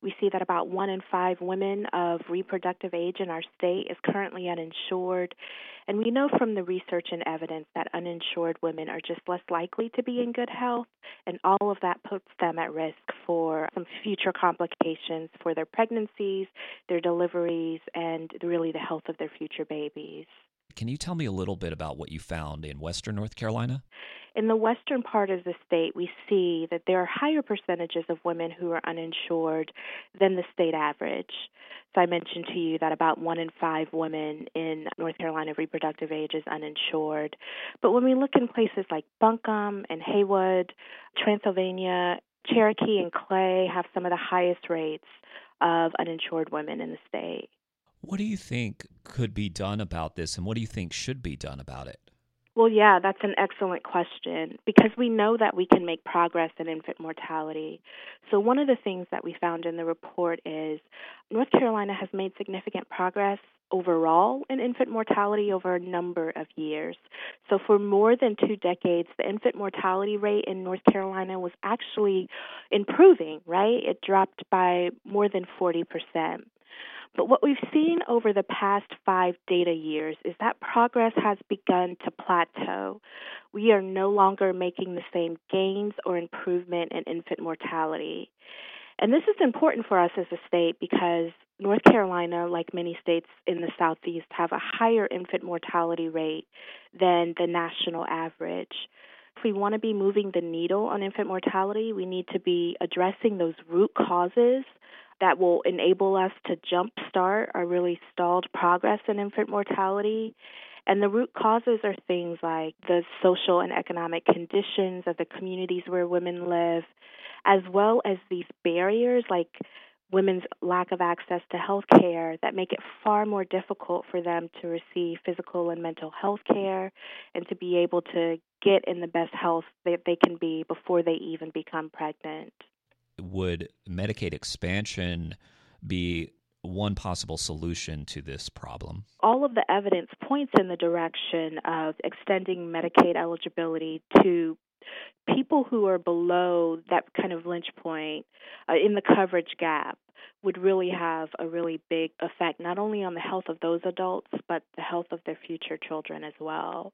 We see that about 1 in 5 women of reproductive age in our state is currently uninsured. And we know from the research and evidence that uninsured women are just less likely to be in good health, and all of that puts them at risk for some future complications for their pregnancies, their deliveries, and really the health of their future babies. Can you tell me a little bit about what you found in Western North Carolina? In the western part of the state, we see that there are higher percentages of women who are uninsured than the state average. So I mentioned to you that about 1 in 5 women in North Carolina of reproductive age is uninsured. But when we look in places like Buncombe and Haywood, Transylvania, Cherokee and Clay have some of the highest rates of uninsured women in the state. What do you think could be done about this, and what do you think should be done about it? Well, yeah, that's an excellent question because we know that we can make progress in infant mortality. So, one of the things that we found in the report is North Carolina has made significant progress overall in infant mortality over a number of years. So, for more than 2 decades, the infant mortality rate in North Carolina was actually improving, right? It dropped by more than 40%. But what we've seen over the past 5 data years is that progress has begun to plateau. We are no longer making the same gains or improvement in infant mortality. And this is important for us as a state because North Carolina, like many states in the Southeast, have a higher infant mortality rate than the national average. If we want to be moving the needle on infant mortality, we need to be addressing those root causes that will enable us to jumpstart our really stalled progress in infant mortality. And the root causes are things like the social and economic conditions of the communities where women live, as well as these barriers like women's lack of access to health care that make it far more difficult for them to receive physical and mental health care and to be able to get in the best health that they can be before they even become pregnant. Would Medicaid expansion be one possible solution to this problem? All of the evidence points in the direction of extending Medicaid eligibility to people who are below that kind of lynch point in the coverage gap would really have a really big effect, not only on the health of those adults, but the health of their future children as well.